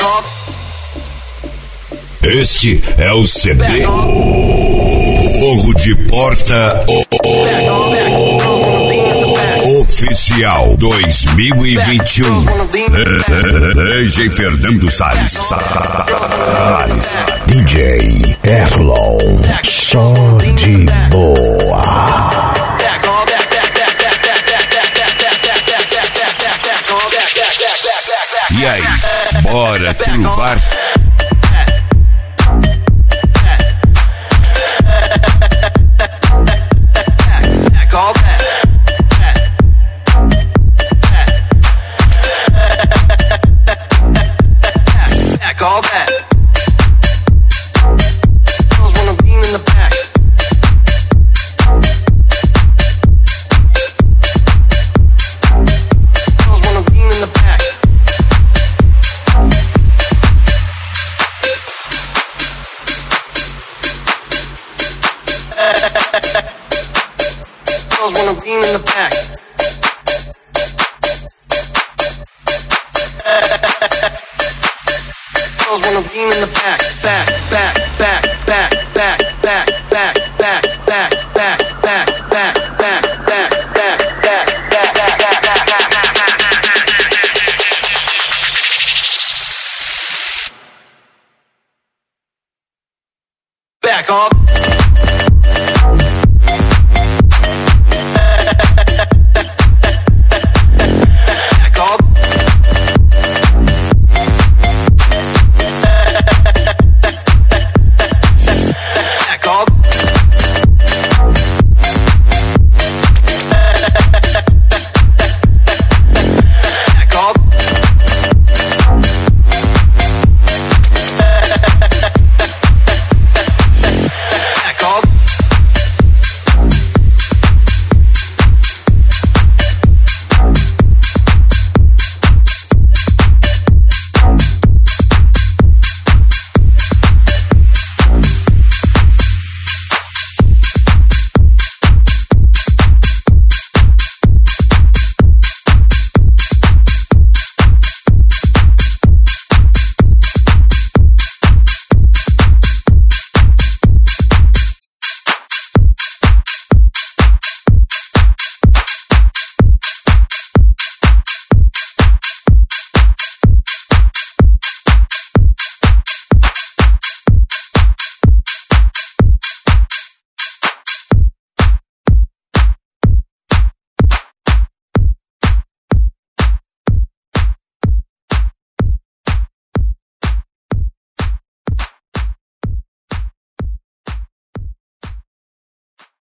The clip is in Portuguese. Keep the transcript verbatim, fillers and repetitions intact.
Este é o C D Fogo de Porta Oficial dois mil e vinte e um. D J Fernando Salles, Salles. D J Erlon, só de boa. E aí, bora truvar? All that. Girls wanna beam in the back. Girls wanna beam in the back. Girls wanna beam in the back. Girls wanna beam in the back, back, back, back, back, back, back, back, back, back, back, back, back, back, back, back, back, back, back, back off.